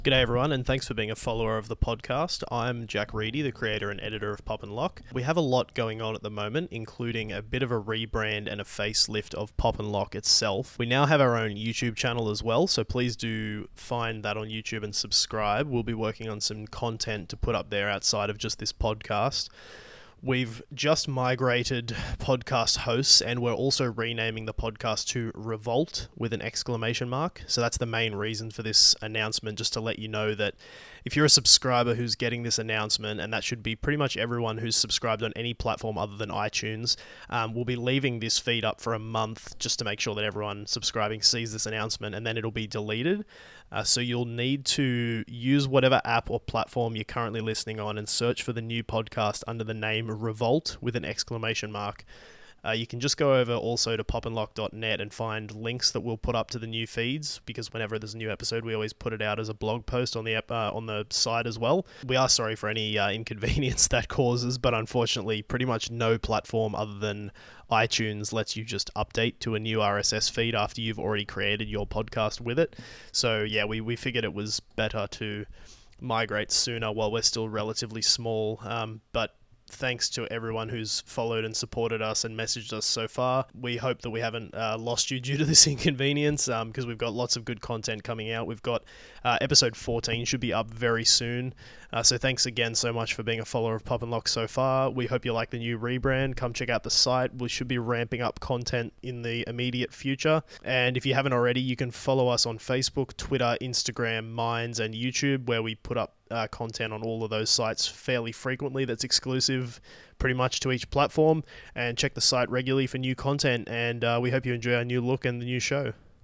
G'day everyone, and thanks for being a follower of the podcast. I'm Jack Reedy, the creator and editor of Pop and Lock. We have a lot going on at the moment, including a bit of a rebrand and a facelift of Pop and Lock itself. We now have our own YouTube channel as well, so please do find that on YouTube and subscribe. We'll be working on some content to put up there outside of just this podcast. We've just migrated podcast hosts, and we're also renaming the podcast to Revolt with an exclamation mark. So that's the main reason for this announcement, just to let you know that if you're a subscriber who's getting this announcement, and that should be pretty much everyone who's subscribed on any platform other than iTunes, we'll be leaving this feed up for a month just to make sure that everyone subscribing sees this announcement, and then it'll be deleted. So you'll need to use whatever app or platform you're currently listening on and search for the new podcast under the name Revolt with an exclamation mark. You can just go over also to popandlock.net and find links that we'll put up to the new feeds, because whenever there's a new episode, we always put it out as a blog post on the site as well. We are sorry for any inconvenience that causes, but unfortunately, pretty much no platform other than iTunes lets you just update to a new RSS feed after you've already created your podcast with it. So yeah, we figured it was better to migrate sooner while we're still relatively small, but thanks to everyone who's followed and supported us and messaged us so far. We hope that we haven't lost you due to this inconvenience, because we've got lots of good content coming out. We've got episode 14 should be up very soon. So thanks again so much for being a follower of Pop and Lock so far. We hope you like the new rebrand. Come check out the site. We should be ramping up content in the immediate future. And if you haven't already, you can follow us on Facebook, Twitter, Instagram, Minds, and YouTube, where we put up content on all of those sites fairly frequently that's exclusive pretty much to each platform. And check the site regularly for new content, and we hope you enjoy our new look and the new show.